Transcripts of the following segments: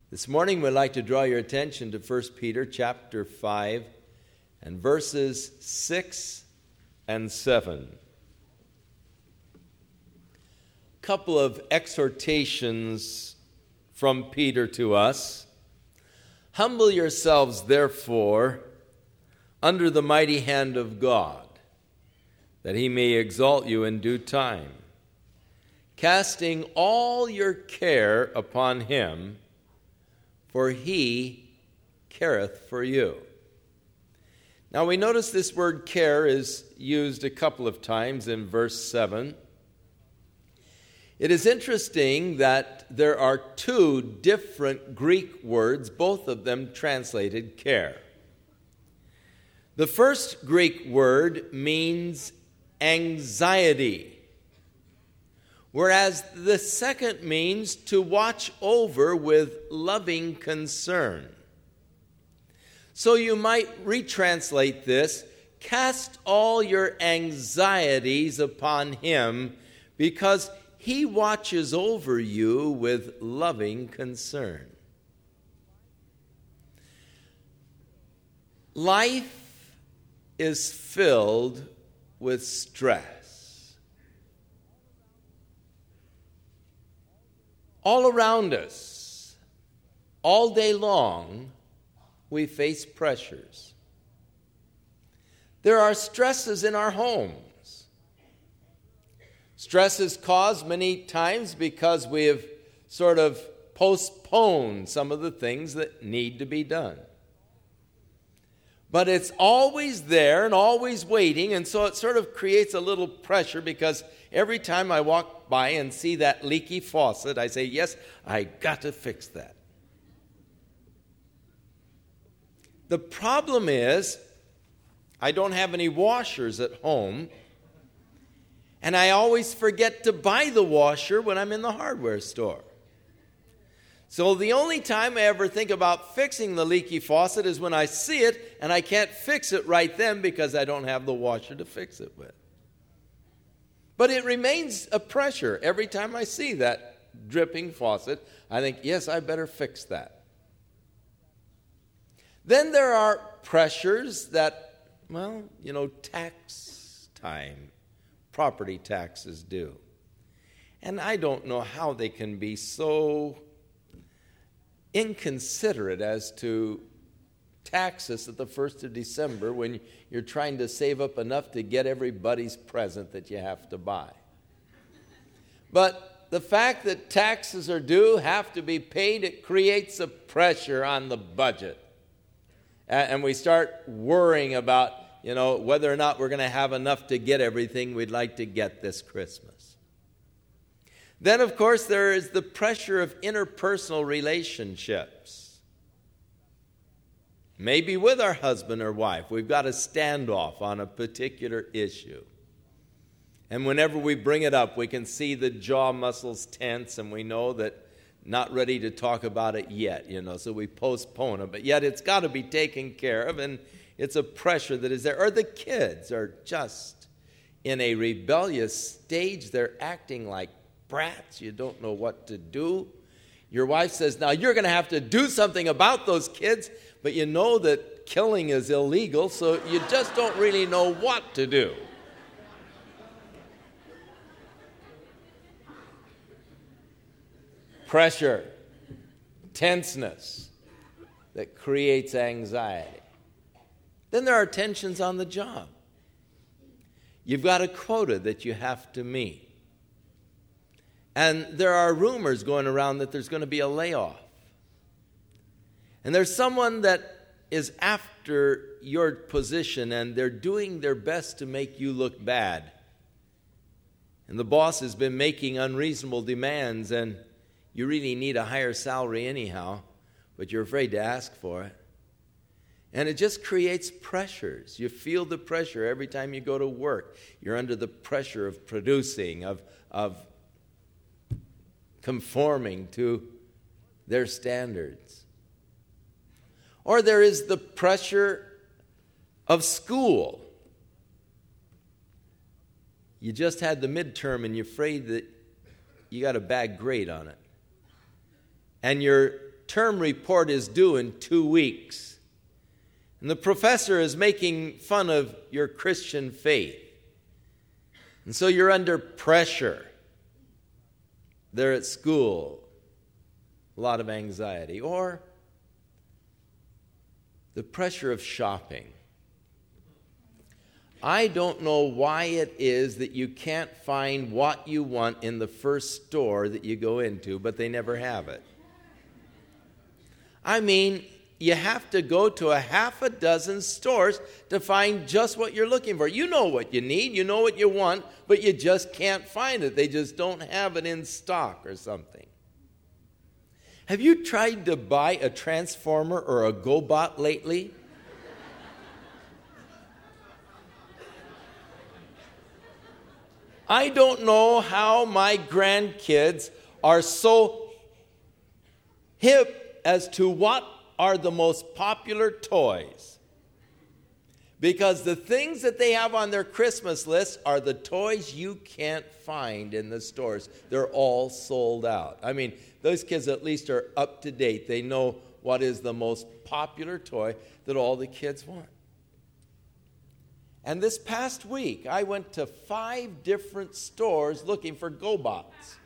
This morning we'd like to draw your attention to 1 Peter chapter 5 and verses 6 and 7. A couple of exhortations from Peter to us. Humble yourselves, therefore, under the mighty hand of God, that he may exalt you in due time, casting all your care upon him, for he careth for you. Now we notice this word care is used a couple of times in verse 7. It is interesting that there are two different Greek words, both of them translated care. The first Greek word means anxiety, whereas the second means to watch over with loving concern. So you might retranslate this, cast all your anxieties upon him because he watches over you with loving concern. Life is filled with stress. All around us, all day long, we face pressures. There are stresses in our homes. Stress is caused many times because we have sort of postponed some of the things that need to be done. But it's always there and always waiting, and so it sort of creates a little pressure because every time I walk by and see that leaky faucet, I say, yes, I got to fix that. The problem is, I don't have any washers at home, and I always forget to buy the washer when I'm in the hardware store. So the only time I ever think about fixing the leaky faucet is when I see it, and I can't fix it right then because I don't have the washer to fix it with. But it remains a pressure. Every time I see that dripping faucet, I think, yes, I better fix that. Then there are pressures that, tax time, property taxes due. And I don't know how they can be so inconsiderate as to tax us at the 1st of December when you're trying to save up enough to get everybody's present that you have to buy. But the fact that taxes are due, have to be paid, it creates a pressure on the budget. And we start worrying about, whether or not we're going to have enough to get everything we'd like to get this Christmas. Then, of course, there is the pressure of interpersonal relationships. Maybe with our husband or wife, we've got a standoff on a particular issue. And whenever we bring it up, we can see the jaw muscles tense, and we know that not ready to talk about it yet, so we postpone it. But yet it's got to be taken care of, and it's a pressure that is there. Or the kids are just in a rebellious stage. They're acting like brats. You don't know what to do. Your wife says, now you're going to have to do something about those kids, but you know that killing is illegal, so you just don't really know what to do. Pressure, tenseness that creates anxiety. Then there are tensions on the job. You've got a quota that you have to meet. And there are rumors going around that there's going to be a layoff. And there's someone that is after your position, and they're doing their best to make you look bad. And the boss has been making unreasonable demands, and you really need a higher salary anyhow, but you're afraid to ask for it. And it just creates pressures. You feel the pressure every time you go to work. You're under the pressure of producing, of conforming to their standards. Or there is the pressure of school. You just had the midterm and you're afraid that you got a bad grade on it. And you're term report is due in 2 weeks. And the professor is making fun of your Christian faith. And so you're under pressure. They're at school. A lot of anxiety. Or the pressure of shopping. I don't know why it is that you can't find what you want in the first store that you go into, but they never have it. I mean, you have to go to a half a dozen stores to find just what you're looking for. You know what you need, you know what you want, but you just can't find it. They just don't have it in stock or something. Have you tried to buy a Transformer or a GoBot lately? I don't know how my grandkids are so hip as to what are the most popular toys. Because the things that they have on their Christmas list are the toys you can't find in the stores. They're all sold out. I mean, those kids at least are up to date. They know what is the most popular toy that all the kids want. And this past week, I went to 5 different stores looking for GoBots.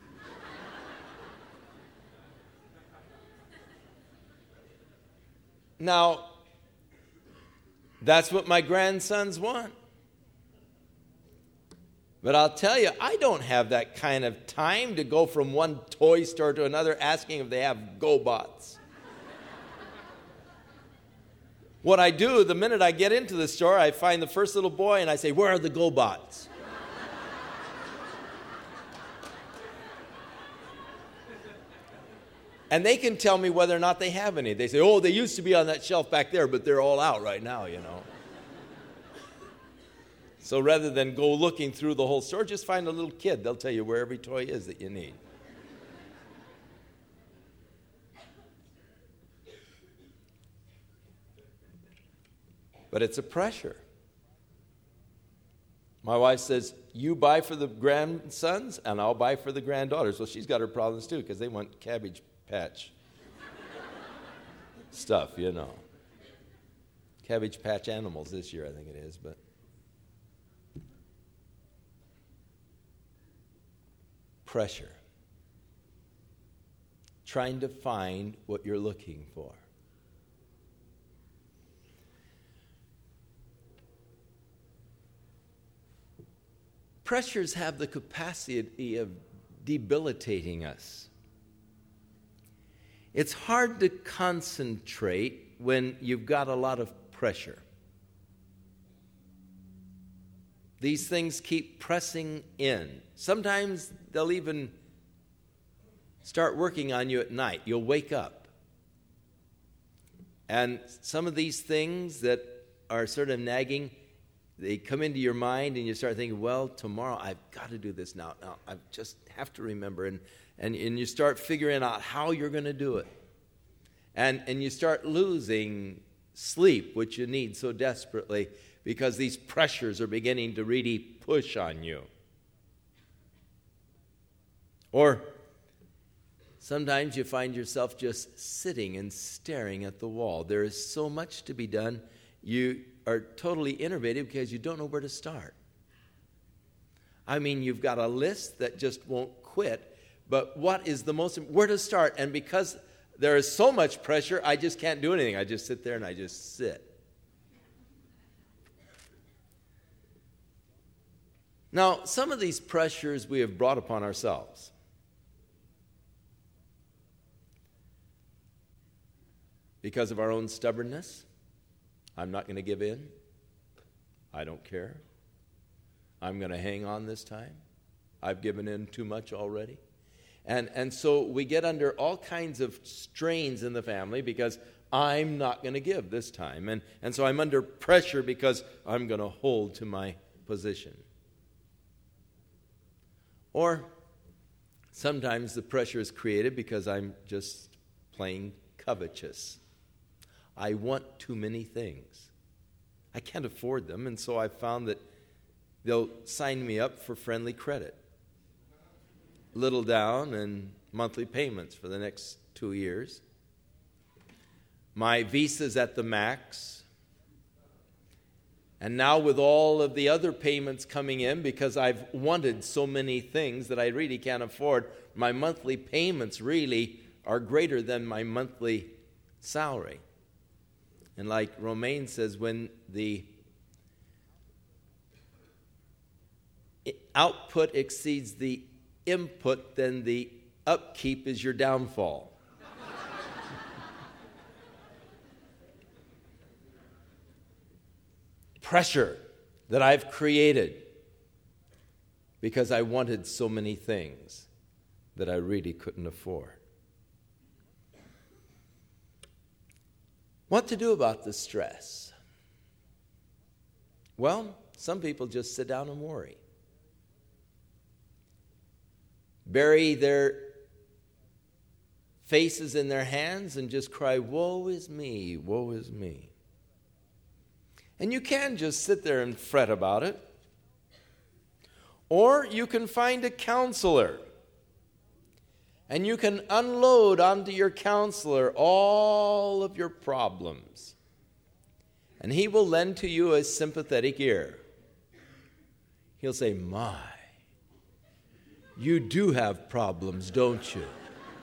Now, that's what my grandsons want. But I'll tell you, I don't have that kind of time to go from one toy store to another asking if they have GoBots. What I do, the minute I get into the store, I find the first little boy and I say, "Where are the GoBots?" And they can tell me whether or not they have any. They say, "Oh, they used to be on that shelf back there, but they're all out right now, you know." So rather than go looking through the whole store, just find a little kid. They'll tell you where every toy is that you need. But it's a pressure. My wife says, "You buy for the grandsons, and I'll buy for the granddaughters." Well, she's got her problems too, because they want Cabbage Patch stuff, you know. Cabbage Patch Animals this year, I think it is, but pressure. Trying to find what you're looking for. Pressures have the capacity of debilitating us. It's hard to concentrate when you've got a lot of pressure. These things keep pressing in. Sometimes they'll even start working on you at night. You'll wake up. And some of these things that are sort of nagging, they come into your mind and you start thinking, well, tomorrow I've got to do this now. Now I just have to remember. And you start figuring out how you're going to do it. And you start losing sleep, which you need so desperately, because these pressures are beginning to really push on you. Or sometimes you find yourself just sitting and staring at the wall. There is so much to be done. You are totally innervated because you don't know where to start. I mean, you've got a list that just won't quit, but what is the most, where to start? And because there is so much pressure, I just can't do anything. I just sit there and I just sit. Now, some of these pressures we have brought upon ourselves. Because of our own stubbornness. I'm not going to give in. I don't care. I'm going to hang on this time. I've given in too much already. And so we get under all kinds of strains in the family because I'm not going to give this time. And so I'm under pressure because I'm going to hold to my position. Or sometimes the pressure is created because I'm just plain covetous. I want too many things. I can't afford them, and so I've found that they'll sign me up for friendly credit. Little down and monthly payments for the next 2 years. My visa's at the max. And now with all of the other payments coming in, because I've wanted so many things that I really can't afford, my monthly payments really are greater than my monthly salary. And like Romaine says, when the output exceeds the input, then the upkeep is your downfall. Pressure that I've created because I wanted so many things that I really couldn't afford. What to do about the stress? Well, some people just sit down and worry. Bury their faces in their hands and just cry, woe is me, woe is me. And you can just sit there and fret about it. Or you can find a counselor. And you can unload onto your counselor all of your problems. And he will lend to you a sympathetic ear. He'll say, my, you do have problems, don't you?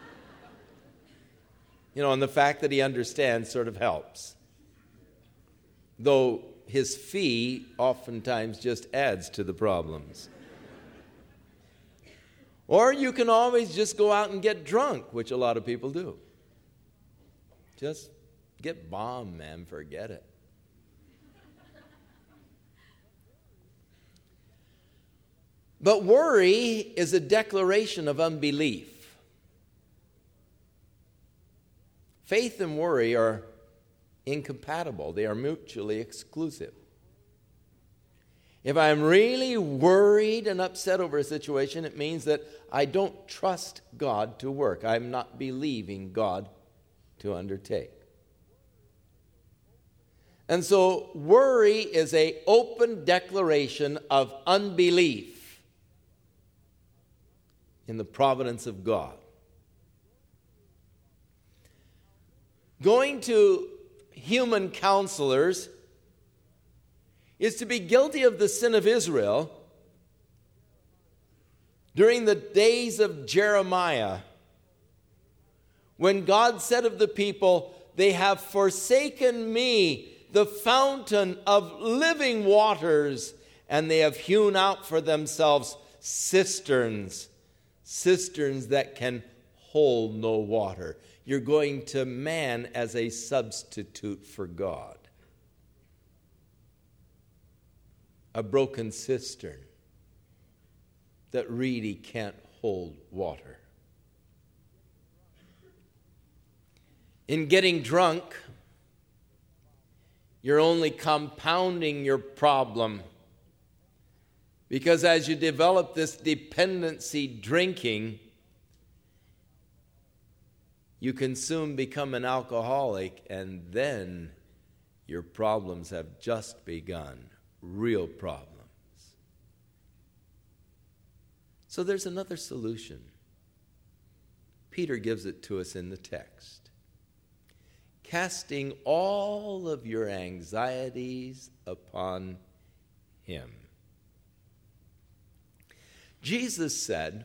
You know, and the fact that he understands sort of helps. Though his fee oftentimes just adds to the problems. Or you can always just go out and get drunk, which a lot of people do. Just get bombed, man, forget it. But worry is a declaration of unbelief. Faith and worry are incompatible. They are mutually exclusive. If I'm really worried and upset over a situation, it means that I don't trust God to work. I'm not believing God to undertake. And so worry is an open declaration of unbelief in the providence of God. Going to human counselors is to be guilty of the sin of Israel during the days of Jeremiah, when God said of the people, they have forsaken me, the fountain of living waters, and they have hewn out for themselves cisterns that can hold no water. You're going to man as a substitute for God. A broken cistern that really can't hold water. In getting drunk, you're only compounding your problem, because as you develop this dependency drinking, you can soon become an alcoholic, and then your problems have just begun. Real problems. So there's another solution. Peter gives it to us in the text. Casting all of your anxieties upon him. Jesus said,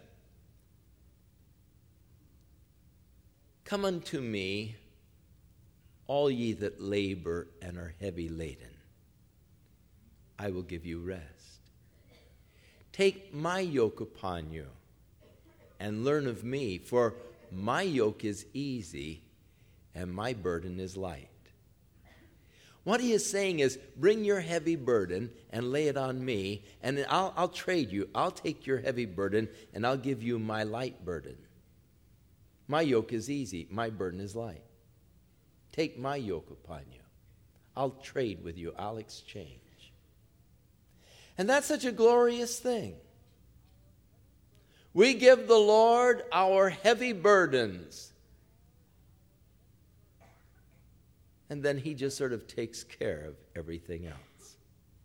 come unto me, all ye that labor and are heavy laden. I will give you rest. Take my yoke upon you and learn of me, for my yoke is easy and my burden is light. What he is saying is, bring your heavy burden and lay it on me, and I'll trade you. I'll take your heavy burden and I'll give you my light burden. My yoke is easy, my burden is light. Take my yoke upon you. I'll trade with you, I'll exchange. And that's such a glorious thing. We give the Lord our heavy burdens, and then he just sort of takes care of everything else.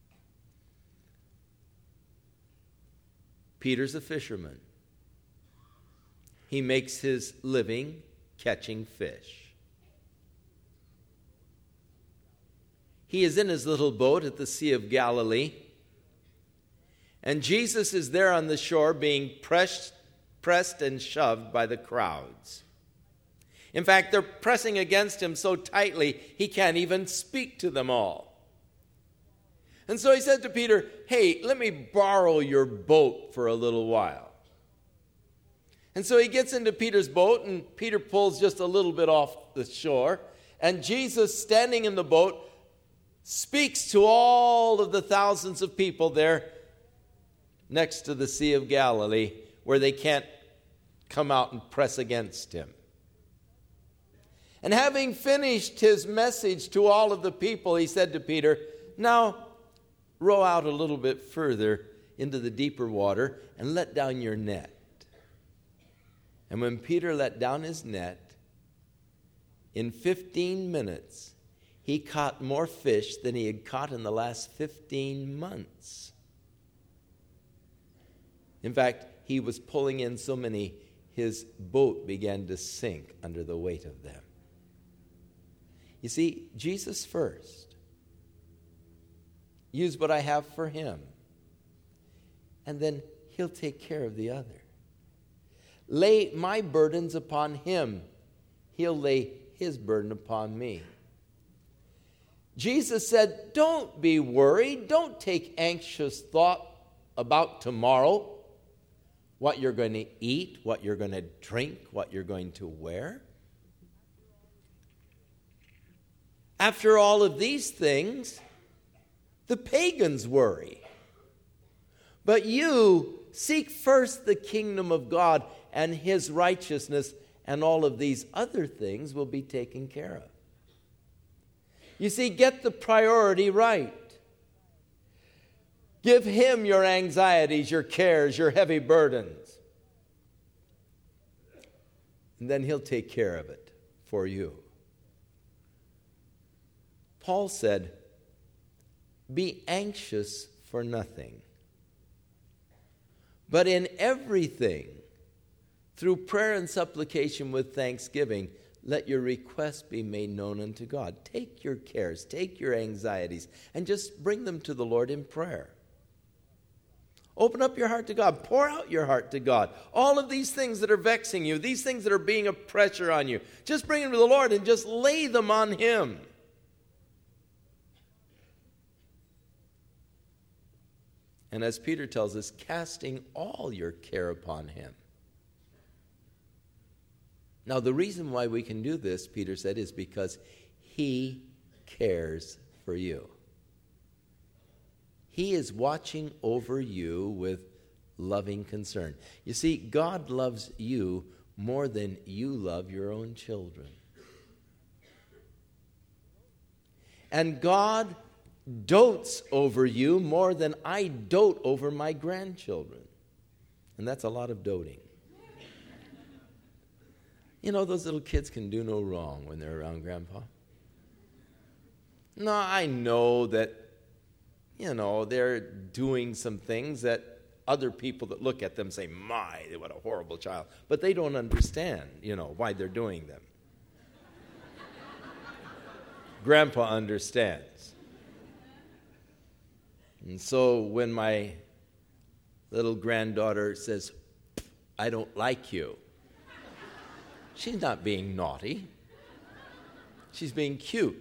Peter's a fisherman. He makes his living catching fish. He is in his little boat at the Sea of Galilee, and Jesus is there on the shore being pressed and shoved by the crowds. In fact, they're pressing against him so tightly he can't even speak to them all. And so he said to Peter, "Hey, let me borrow your boat for a little while." And so he gets into Peter's boat, and Peter pulls just a little bit off the shore. And Jesus, standing in the boat, speaks to all of the thousands of people there next to the Sea of Galilee, where they can't come out and press against him. And having finished his message to all of the people, he said to Peter, "Now row out a little bit further into the deeper water and let down your net." And when Peter let down his net, in 15 minutes, he caught more fish than he had caught in the last 15 months. In fact, he was pulling in so many, his boat began to sink under the weight of them. You see, Jesus first. Use what I have for him. And then he'll take care of the other. Lay my burdens upon him. He'll lay his burden upon me. Jesus said, "Don't be worried. Don't take anxious thought about tomorrow, what you're going to eat, what you're going to drink, what you're going to wear. After all of these things, the pagans worry. But you seek first the kingdom of God and his righteousness, and all of these other things will be taken care of." You see, get the priority right. Give him your anxieties, your cares, your heavy burdens. And then he'll take care of it for you. Paul said, "Be anxious for nothing, but in everything, through prayer and supplication with thanksgiving, let your requests be made known unto God." Take your cares, take your anxieties, and just bring them to the Lord in prayer. Open up your heart to God. Pour out your heart to God. All of these things that are vexing you, these things that are being a pressure on you, just bring them to the Lord and just lay them on him. And as Peter tells us, casting all your care upon him. Now, the reason why we can do this, Peter said, is because he cares for you. He is watching over you with loving concern. You see, God loves you more than you love your own children. And God dotes over you more than I dote over my grandchildren. And that's a lot of doting. You know, those little kids can do no wrong when they're around Grandpa. No, I know that, they're doing some things that other people that look at them say, "My, what a horrible child." But they don't understand, why they're doing them. Grandpa understands. And so when my little granddaughter says, "I don't like you," she's not being naughty. She's being cute.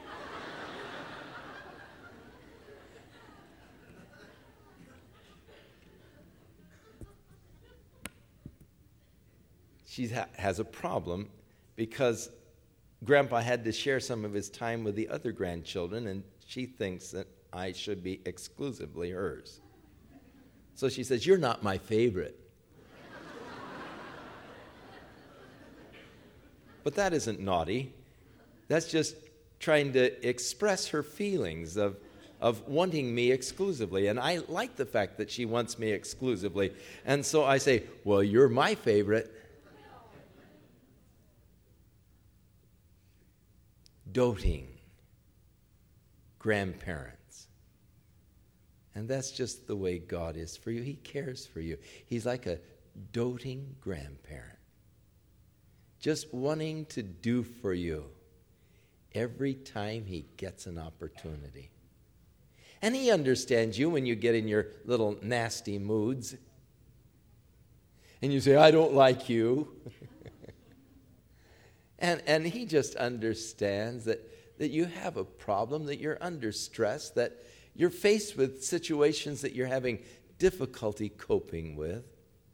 She has a problem because Grandpa had to share some of his time with the other grandchildren, and she thinks that I should be exclusively hers. So she says, "You're not my favorite." But that isn't naughty. That's just trying to express her feelings of wanting me exclusively. And I like the fact that she wants me exclusively. And so I say, "Well, you're my favorite." Doting grandparents. And that's just the way God is for you. He cares for you. He's like a doting grandparent, just wanting to do for you every time he gets an opportunity. And he understands you when you get in your little nasty moods. And you say, I don't like you. and he just understands that you have a problem, that you're under stress, that you're faced with situations that you're having difficulty coping with.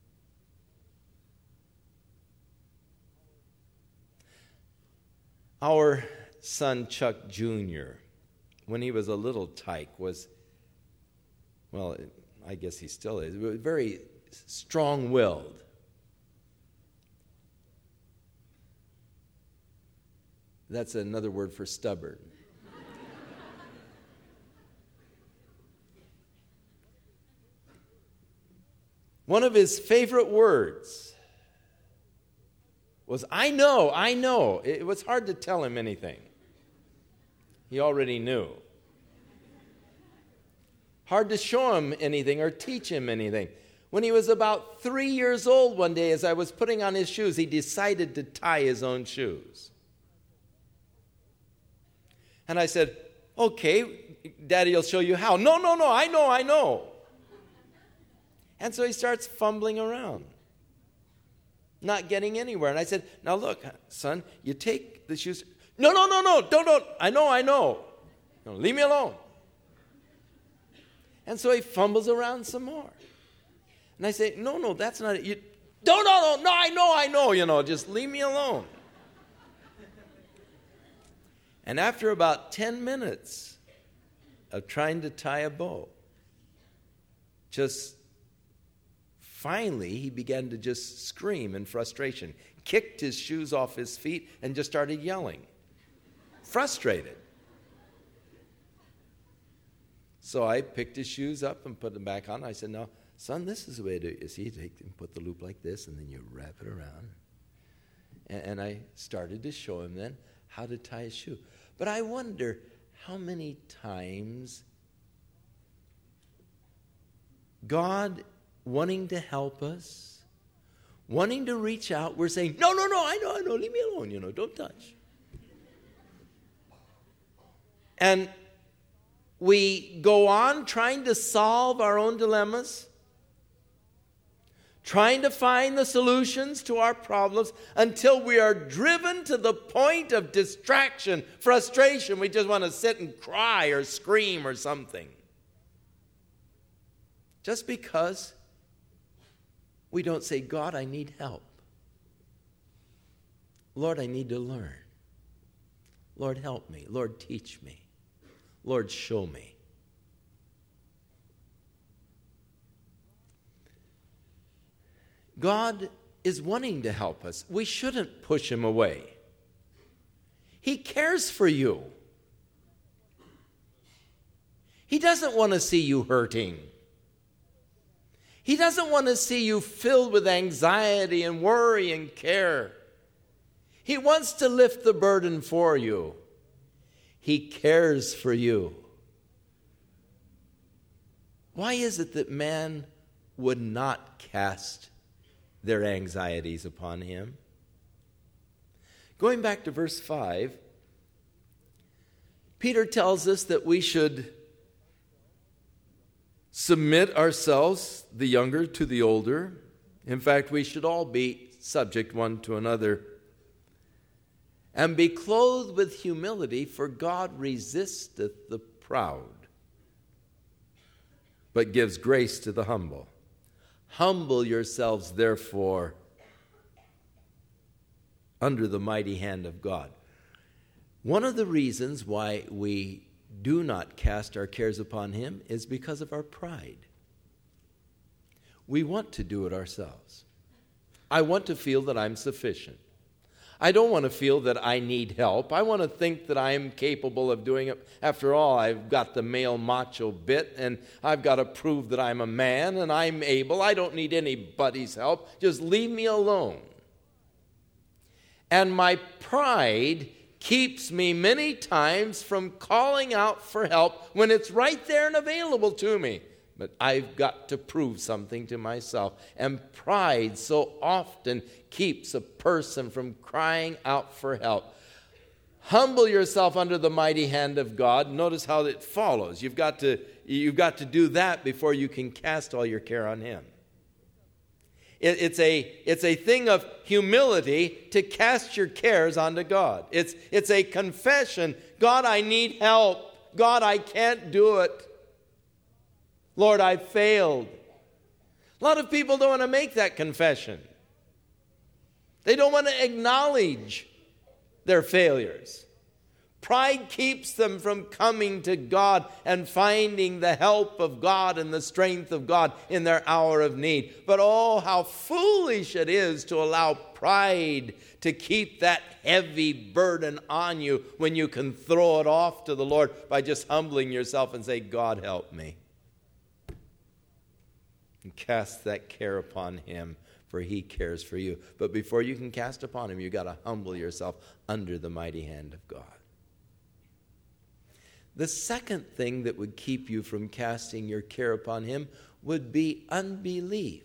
Our son Chuck Jr., when he was a little tyke, was, well, I guess he still is, very strong-willed. That's another word for stubborn. One of his favorite words was, I know. It was hard to tell him anything. He already knew. Hard to show him anything or teach him anything. When he was about 3 years old one day, as I was putting on his shoes, he decided to tie his own shoes. And I said, okay, Daddy will show you how. No, I know. And so he starts fumbling around, not getting anywhere. And I said, now look, son, you take the shoes. No, don't. I know. No, leave me alone. And so he fumbles around some more. And I say, no, that's not it. No, I know, just leave me alone. And after about 10 minutes of trying to tie a bow, finally he began to just scream in frustration, kicked his shoes off his feet, and just started yelling. Frustrated. So I picked his shoes up and put them back on. I said, now, son, this is the way to do it. You see, you take and put the loop like this, and then you wrap it around. And I started to show him then how to tie his shoe. But I wonder how many times God, wanting to help us, wanting to reach out, we're saying, no, I know, leave me alone, don't touch. And we go on trying to solve our own dilemmas, trying to find the solutions to our problems until we are driven to the point of distraction, frustration. We just want to sit and cry or scream or something. Just because we don't say, God, I need help. Lord, I need to learn. Lord, help me. Lord, teach me. Lord, show me. God is wanting to help us. We shouldn't push him away. He cares for you. He doesn't want to see you hurting. He doesn't want to see you filled with anxiety and worry and care. He wants to lift the burden for you. He cares for you. Why is it that man would not cast their anxieties upon him? Going back to verse 5, Peter tells us that we should submit ourselves, the younger to the older. In fact, we should all be subject one to another. And be clothed with humility, for God resisteth the proud, but gives grace to the humble. Humble yourselves, therefore, under the mighty hand of God. One of the reasons why we do not cast our cares upon him is because of our pride. We want to do it ourselves. I want to feel that I'm sufficient. I don't want to feel that I need help. I want to think that I am capable of doing it. After all, I've got the male macho bit, and I've got to prove that I'm a man, and I'm able. I don't need anybody's help. Just leave me alone. And my pride keeps me many times from calling out for help when it's right there and available to me. But I've got to prove something to myself. And pride so often keeps a person from crying out for help. Humble yourself under the mighty hand of God. Notice how it follows. You've got to do that before you can cast all your care on him. It's a thing of humility to cast your cares onto God. It's a confession. God, I need help. God, I can't do it. Lord, I failed. A lot of people don't want to make that confession. They don't want to acknowledge their failures. Pride keeps them from coming to God and finding the help of God and the strength of God in their hour of need. But oh, how foolish it is to allow pride to keep that heavy burden on you when you can throw it off to the Lord by just humbling yourself and say, God, help me. And cast that care upon him, for he cares for you. But before you can cast upon him, you've got to humble yourself under the mighty hand of God. The second thing that would keep you from casting your care upon him would be unbelief.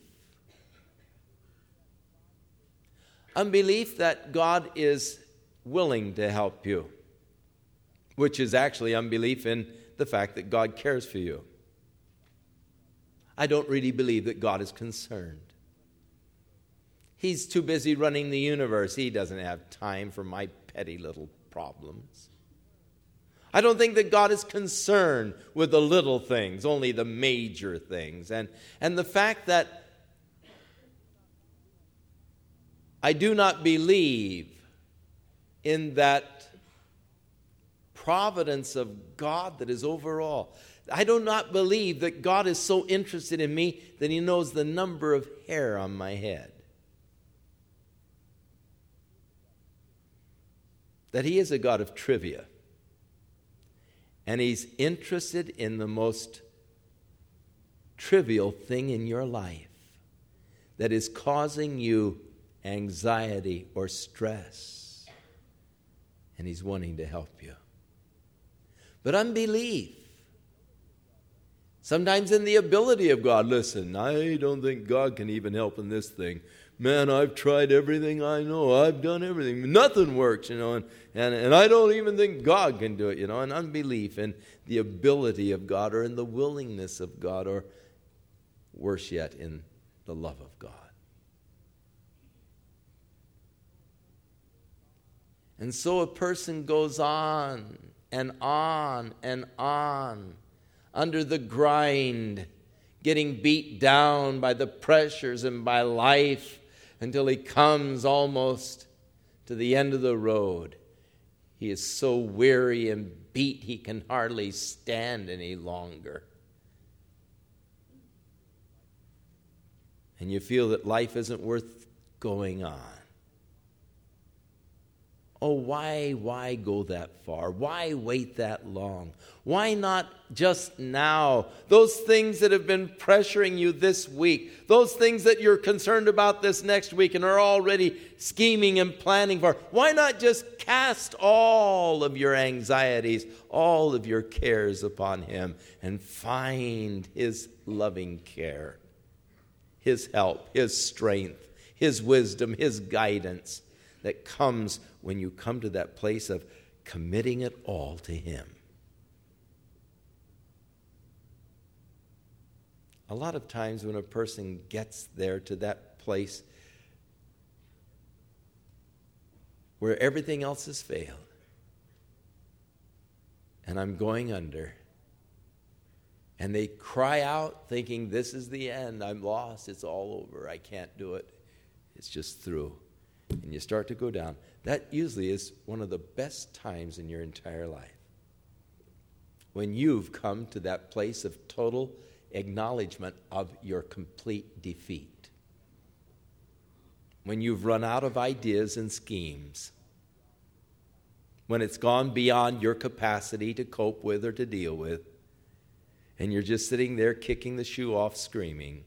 Unbelief that God is willing to help you, which is actually unbelief in the fact that God cares for you. I don't really believe that God is concerned. He's too busy running the universe. He doesn't have time for my petty little problems. I don't think that God is concerned with the little things, only the major things. And the fact that I do not believe in that providence of God that is over all. I do not believe that God is so interested in me that he knows the number of hair on my head. That he is a God of trivia. And he's interested in the most trivial thing in your life that is causing you anxiety or stress. And he's wanting to help you. But unbelief, sometimes in the ability of God, listen, I don't think God can even help in this thing. Man, I've tried everything I know. I've done everything. Nothing works, and I don't even think God can do it, and unbelief in the ability of God or in the willingness of God or worse yet, in the love of God. And so a person goes on and on and on under the grind, getting beat down by the pressures and by life, until he comes almost to the end of the road. He is so weary and beat he can hardly stand any longer. And you feel that life isn't worth going on. Oh, why go that far? Why wait that long? Why not just now? Those things that have been pressuring you this week, those things that you're concerned about this next week and are already scheming and planning for, why not just cast all of your anxieties, all of your cares upon him and find his loving care, his help, his strength, his wisdom, his guidance that comes when you come to that place of committing it all to him. A lot of times when a person gets there to that place where everything else has failed and I'm going under, and they cry out thinking, this is the end, I'm lost, it's all over, I can't do it, it's just through. And you start to go down. That usually is one of the best times in your entire life. When you've come to that place of total acknowledgement of your complete defeat. When you've run out of ideas and schemes. When it's gone beyond your capacity to cope with or to deal with. And you're just sitting there kicking the shoe off, screaming.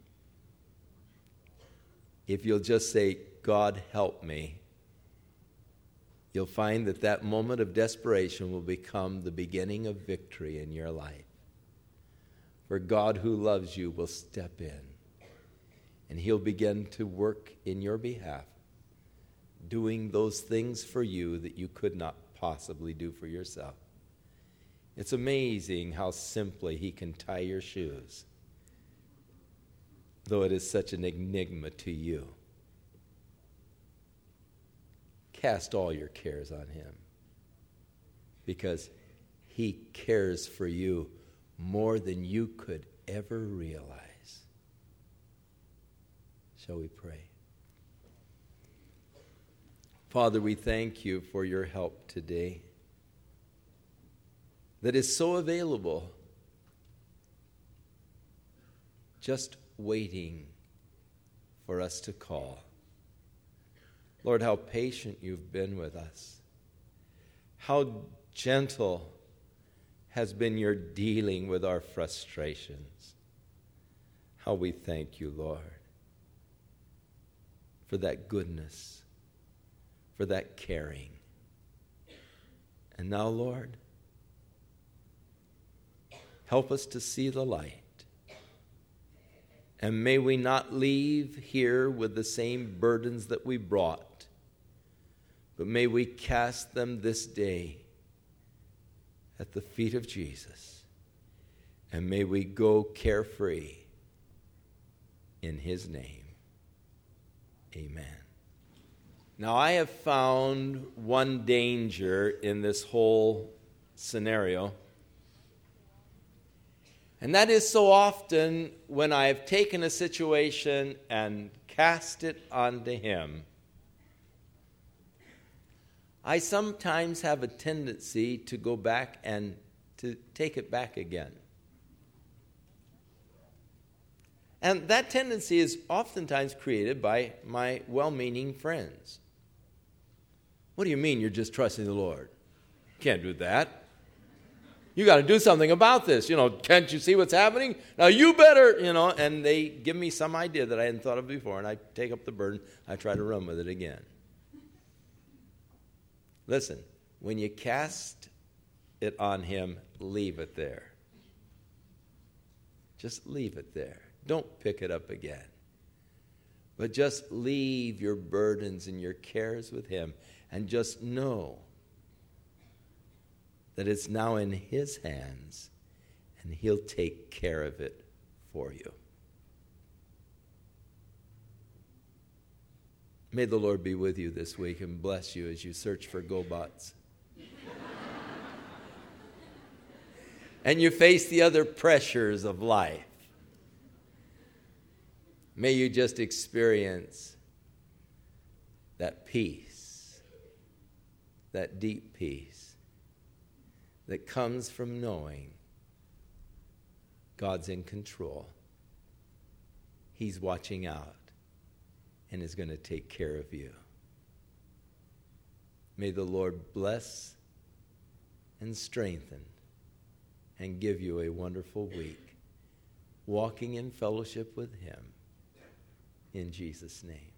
If you'll just say, God, help me, you'll find that that moment of desperation will become the beginning of victory in your life. For God who loves you will step in, and he'll begin to work in your behalf doing those things for you that you could not possibly do for yourself. It's amazing how simply he can tie your shoes, though it is such an enigma to you. Cast all your cares on him, because he cares for you more than you could ever realize. Shall we pray? Father, we thank you for your help today that is so available, just waiting for us to call. Lord, how patient you've been with us. How gentle has been your dealing with our frustrations. How we thank you, Lord, for that goodness, for that caring. And now, Lord, help us to see the light. And may we not leave here with the same burdens that we brought, but may we cast them this day at the feet of Jesus. And may we go carefree in his name. Amen. Now, I have found one danger in this whole scenario. And that is so often when I've taken a situation and cast it onto him, I sometimes have a tendency to go back and to take it back again. And that tendency is oftentimes created by my well-meaning friends. What do you mean you're just trusting the Lord? You can't do that. You got to do something about this. Can't you see what's happening? Now you better, and they give me some idea that I hadn't thought of before, and I take up the burden. I try to run with it again. Listen, when you cast it on him, leave it there. Just leave it there. Don't pick it up again. But just leave your burdens and your cares with him, and just know that it's now in his hands, and he'll take care of it for you. May the Lord be with you this week and bless you as you search for GoBots. And you face the other pressures of life. May you just experience that peace, that deep peace that comes from knowing God's in control. He's watching out and is going to take care of you. May the Lord bless and strengthen and give you a wonderful week, walking in fellowship with him. In Jesus' name.